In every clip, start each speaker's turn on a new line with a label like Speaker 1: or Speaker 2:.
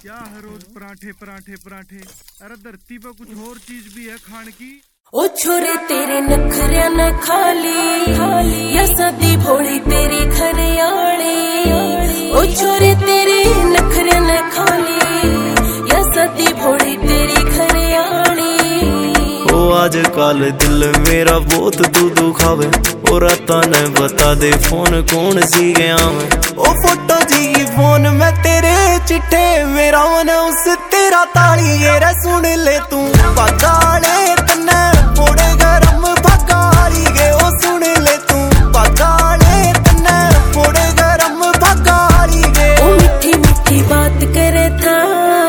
Speaker 1: क्या है रोज पराठे पराठे पराठे। अरे धरती पे कुछ और चीज भी है खान की।
Speaker 2: ओ छोरे तेरे नखरिया न खाली या सदी भोली तेरी घरियाली। ओ छोरे तेरे नखरिया न खाली या सदी भोली तेरी घरियाली।
Speaker 3: ओ आजकल दिल मेरा बहुत तू दुखावे। ओ राता ने बता दे फोन कौन सी गया मैं। ओ फोटो जी फोन में तेरे चिट्ठे मेरा मन उस तेरा ताली ये रे सुन ले तू पगाले तन्ने फोड़े गरम भगाली गे। ओ सुन ले तू पगाले तन्ने फोड़े गरम भगाली गे।
Speaker 2: ओ मीठी मीठी बात करे था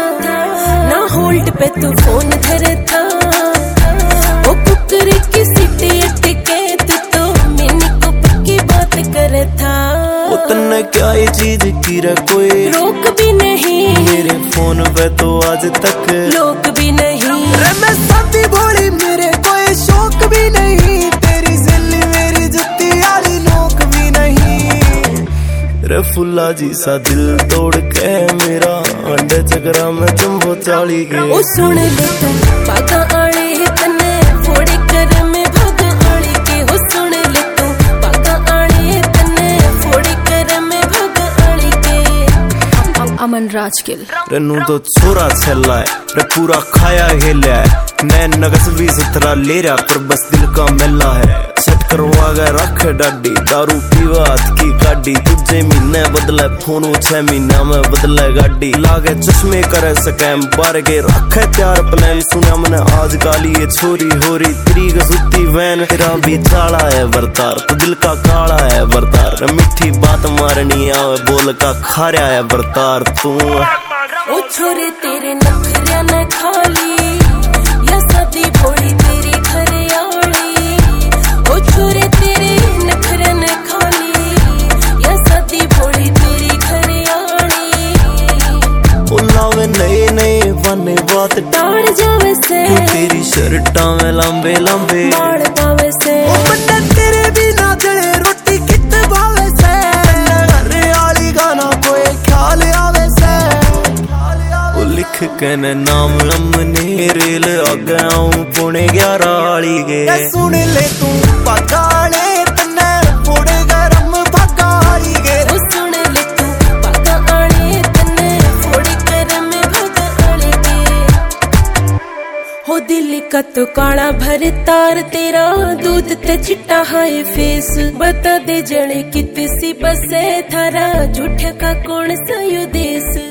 Speaker 2: ना होल्ड पे तू फोन धरे था। ओ कुकरी की सीटी अटके तू तो मैंने को पक्की बात करे था।
Speaker 3: ओ तन्ने क्या ये चीज की रे कोई
Speaker 2: रोक भी नहीं
Speaker 3: मेरे फोन पे तो आज तक
Speaker 2: लोग भी नहीं।
Speaker 3: रे मैं साथी भोली मेरे कोई शौक भी नहीं। तेरी जिल्ली मेरी जुत्ती आली नोक भी नहीं। रे फुल्ला जी सा दिल तोड़ के मेरा अंडे चकरा में जम्बो चाली गए।
Speaker 2: ओ सुन ले तू पागा आले तन्ने फोड़े कर में भाग आले के। हो सुन ले तू पागा आले तन्ने फोड़े कर में भाग आले के। अमन राजगिल
Speaker 3: रेनू तो छोरा छेला है रे पूरा खाया हिला है। नैन नगस भी सतरा ले रहा पर बस दिल का मेला है। सेट करवा गए रख डाडी दारू पीवा हाथ की गाड़ी। तुझे महीने बदले फोन 6 महीना में बदले गाड़ी। लागे चश्मे करे स्कैम बार के रखे त्यार प्लान। सुना मैंने आज काली ये छोरी हो रही तेरी गसुती वैन। तेरा भी चाला है बरतार तो दिल का काला है बरतार। मीठी बात मारनी आवे बोल का खारा है बरतार तू।
Speaker 2: ओ छोरे तेरे नखरिया न खाली या सदी भोली तेरी घरियाली। ओ छोरे तेरे नखरिया न खाली या सदी भोली तेरी घरियाली।
Speaker 3: ओ लावे नए नए बने बात
Speaker 2: ताड़ जावे से
Speaker 3: तेरी शर्टां में लंबे लंबे
Speaker 2: बाल पावे से।
Speaker 3: ओ बन्ना तेरे बिना जले रोटी कित भावे से। घर आली गाना कोई ख्याल आवे से। ओ लिख के न नाम अमने रेल आगे आऊं पुणे 11 आली गे। सुन ले तू पगाले तन्ने फोड़े गरम भगाली गे।
Speaker 2: ओ सुन ले तू पागा आले तन्ने फोड़े कर में भाग आले के। हो दिल का तो काला भर तार तेरा दूध ते चिट्टा हाय फेस। बता दे जड़े कित सी बसे थारा झूठ का कौन सा यो देश।